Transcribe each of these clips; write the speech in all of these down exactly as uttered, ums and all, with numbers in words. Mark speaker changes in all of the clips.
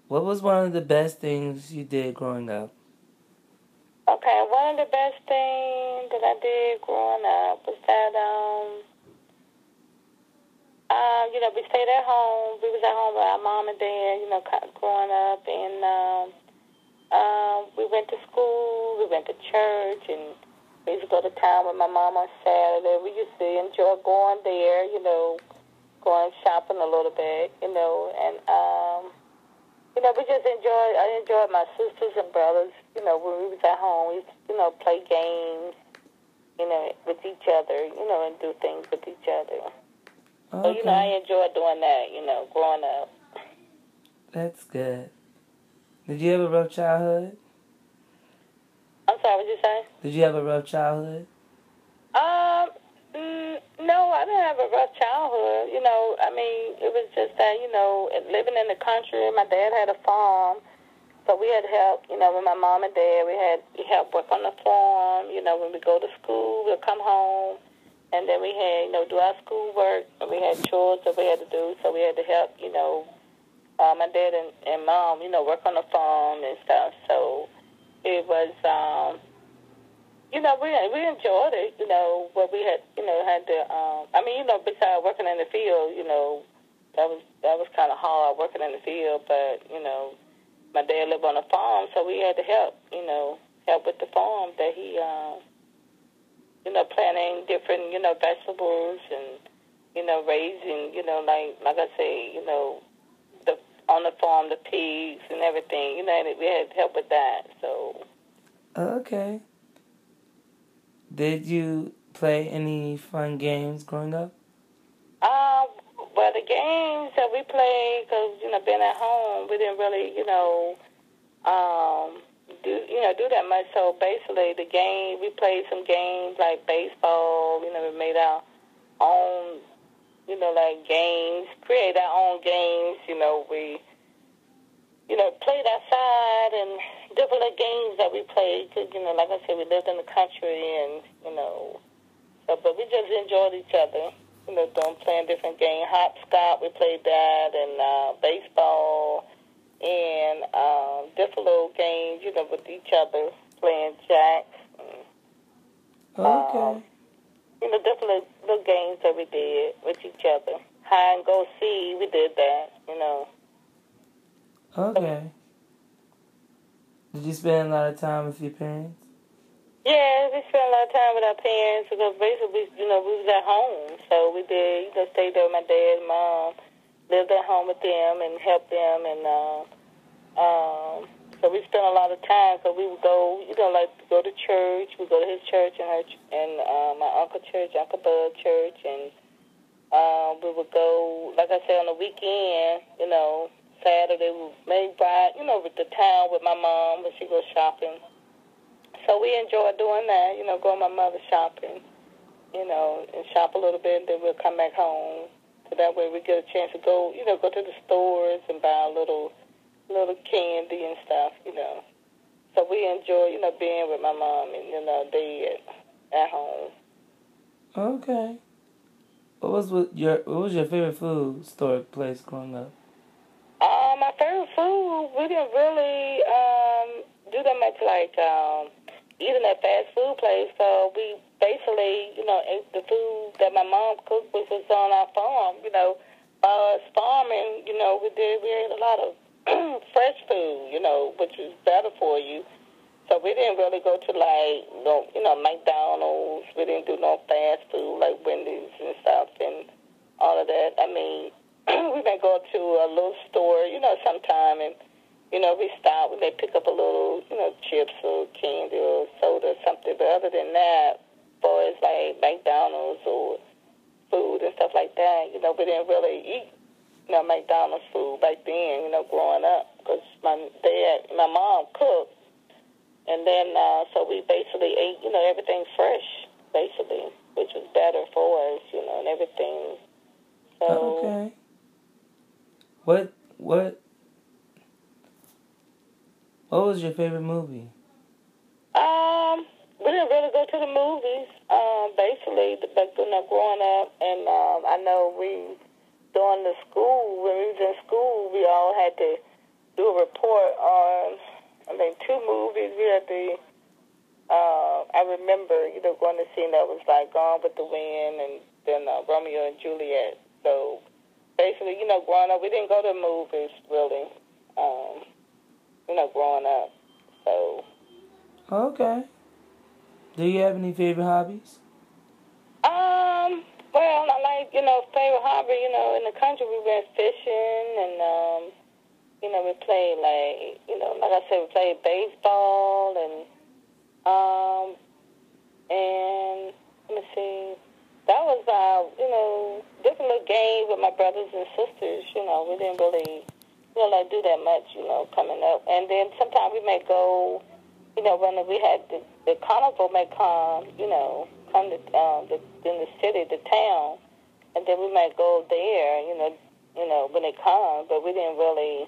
Speaker 1: What was one of the best things you did growing up?
Speaker 2: Okay, one of the best things that I did growing up was that, um, uh, you know, we stayed at home. We was at home with our mom and dad, you know, kind of growing up. And um, um, we went to school. We went to church. And we used to go to town with my mom on Saturday. We used to enjoy going there, you know, going shopping a little bit, you know. And, um, you know, we just enjoyed, I enjoyed my sisters and brothers, you know, when we was at home. We used to, you know, play games, you know, with each other, you know, and do things with each other. So, you know,
Speaker 1: Okay,
Speaker 2: I enjoyed doing that, you know, growing up.
Speaker 1: that's good. Did you have a rough childhood?
Speaker 2: I'm sorry, what you say?
Speaker 1: Did you have a rough childhood?
Speaker 2: Um, mm, no, I didn't have a rough childhood. You know, I mean, it was just that, you know, living in the country, my dad had a farm, so we had help, you know, with my mom and dad. We had we help work on the farm. You know, when we go to school, we'll come home, and then we had, you know, do our schoolwork, and we had chores that we had to do, so we had to help, you know, uh, my dad and, and mom, you know, work on the farm and stuff. So it was, um, you know, we we enjoyed it. You know, what we had, you know, had to. Um, I mean, you know, besides working in the field, you know, that was that was kind of hard working in the field. But you know, my dad lived on a farm, so we had to help. You know, help with the farm that he, uh, you know, planting different, you know, vegetables and you know, raising, you know, like like I say, you know, the on the farm, the pigs and everything. You know, and we had help with that. So.
Speaker 1: Okay. Did you play any fun games growing up?
Speaker 2: Um, well, the games that we played, because you know, being at home, we didn't really, you know, um, do you know do that much. So basically, the game we played some games like baseball. You know, we made our own, you know, like games, create our own games. You know, we, you know, played outside and different games that we played. Cause you know, like I said, we lived in the country, and you know, so, but we just enjoyed each other. You know, doing playing different games. Hopscotch, we played that, and uh, baseball, and um, different little games. You know, with each other, playing jacks. And, um,
Speaker 1: Okay.
Speaker 2: you know, different little, little games that we did with each other. Hide and go see, we did that. You know. So we,
Speaker 1: Okay. Did you spend a lot of time with your parents?
Speaker 2: yeah, we spent a lot of time with our parents because basically, you know, we was at home, so we did. You know, stayed there with my dad and mom, lived at home with them, and helped them, and. Uh, Um, so we spent a lot of time. So we would go, you know, like go to church. We go to his church and her ch- and uh, my uncle church, Uncle Bud church, and uh, we would go, like I said, on the weekend. You know, Saturday we may buy, you know, with the town with my mom when she goes shopping. So we enjoy doing that. You know, going with my mother shopping. You know, and shop a little bit, and then we'll come back home. So that way we get a chance to go, you know, go to the stores and buy a little little candy and stuff, you know. So we enjoy, you know, being with my mom and, you know, dad at home.
Speaker 1: Okay. What was with your What was your favorite food store place growing up?
Speaker 2: Uh, my favorite food, we didn't really um, do that much like um, eating at fast food place. So we basically, you know, ate the food that my mom cooked, which was on our farm. You know, uh, farming, you know, we did, we ate a lot of fresh food, you know, which is better for you. So we didn't really go to like, no, you know, McDonald's. We didn't do no fast food like Wendy's and stuff and all of that. I mean, we may go to a little store, you know, sometime and, you know, we stop. We may pick up a little, you know, chips or candy or soda or something. But other than that, as far as like McDonald's or food and stuff like that, you know, we didn't really eat, you know, McDonald's food back then, you know, growing up. Because my dad, my mom cooked. And then, uh, so we basically ate, you know, everything fresh, basically, which was better for us, you know, and everything. So,
Speaker 1: Okay. What What What was your favorite movie?
Speaker 2: um, we didn't really go to the movies, um, basically, but, you know, growing up. And um, I know we, during the school, when we was in school, we all had to do a report on, I think, two movies. We had the, uh, I remember, you know, going to see that was like Gone with the Wind and then uh, Romeo and Juliet. So basically, you know, growing up, we didn't go to movies really, um, you know, growing up. So.
Speaker 1: Okay. Do you have any favorite hobbies?
Speaker 2: Um, well, I like, you know, favorite hobby, you know, in the country we went fishing and, um, you know, we played like, you know, like I said, we played baseball and, um, and let me see, that was, uh, you know, different little games with my brothers and sisters, you know, we didn't really, you know, like do that much, you know, coming up. And then sometimes we may go, you know, when we had the, the carnival may come, you know, come to um, the, in the city, the town, and then we might go there, you know, you know, when it comes, but we didn't really,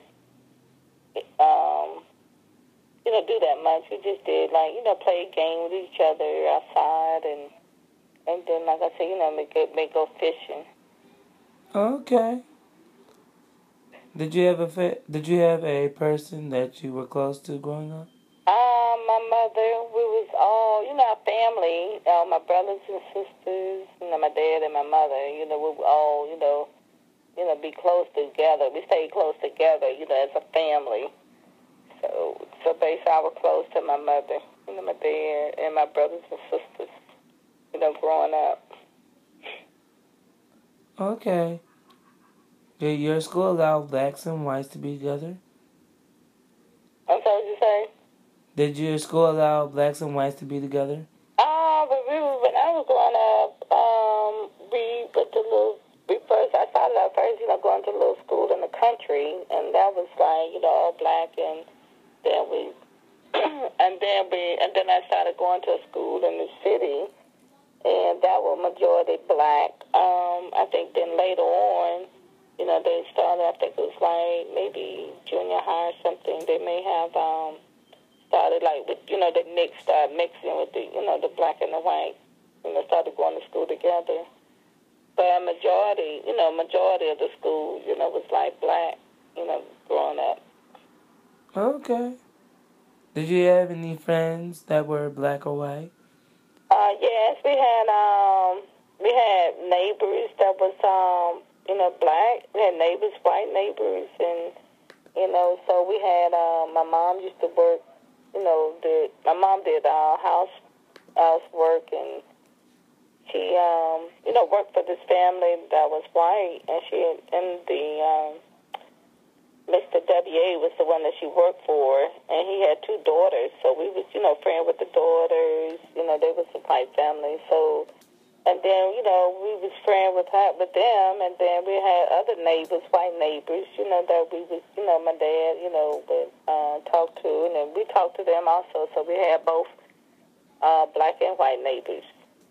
Speaker 2: um, you know, do that much. We just did, like, you know, play a game with each other outside, and and then, like I said, you know, may go, may go fishing.
Speaker 1: Okay. Did you have a fa- Did you have a person that you were close to growing up?
Speaker 2: Um, my mother, we was all, you know, our family, uh, my brothers and sisters, you know, my dad and my mother, you know, we were all, you know, you know, be close together. We stayed close together, you know, as a family. So, so basically, I was close to my mother, you know, my dad and my brothers and sisters, you know, growing up.
Speaker 1: Okay. Did your school allow blacks and whites to be together?
Speaker 2: I'm sorry, what you say?
Speaker 1: Did your school allow blacks and whites to be together?
Speaker 2: Uh, but we were, when I was growing up, um, we went to little, we first, I started out first, you know, going to a little school in the country, and that was like, you know, all black, and then we, and then we, and then I started going to a school in the city, and that was majority black. Um, I think then later on, you know, they started, I think it was like maybe junior high or something, they may have, um, started like with, you know, they mixed, started mixing with the, you know, the black and the white, you know, started going to school together. But a majority, you know, majority of the school, you know, was like black, you know, growing up.
Speaker 1: Okay. Did you have any friends that were black or white?
Speaker 2: Uh, yes, we had, um, we had neighbors that was, um, you know, black. We had neighbors, white neighbors, and, you know, so we had, um, my mom used to work, you know, did, my mom did uh, house housework, and she, um, you know, worked for this family that was white, and she, and the, um, Mister W A was the one that she worked for, and he had two daughters, so we was, you know, friends with the daughters, you know, they was a white family, so, and then, you know, we was friends with her, with them, and then we had other neighbors, white neighbors, you know, that we was, you know, my dad, you know, would uh, talk to, and then we talked to them also, so we had both uh, black and white neighbors,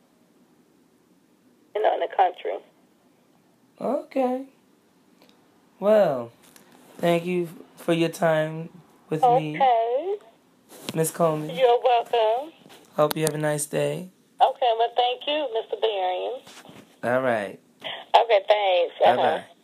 Speaker 2: you know, in the country.
Speaker 1: Okay. Well, thank you for your time with me,
Speaker 2: Okay.
Speaker 1: Miss Coleman.
Speaker 2: You're welcome.
Speaker 1: Hope you have a nice day.
Speaker 2: Okay, well, thank you, Mister Barian.
Speaker 1: All right.
Speaker 2: Okay, thanks. Uh-huh.
Speaker 1: Bye-bye.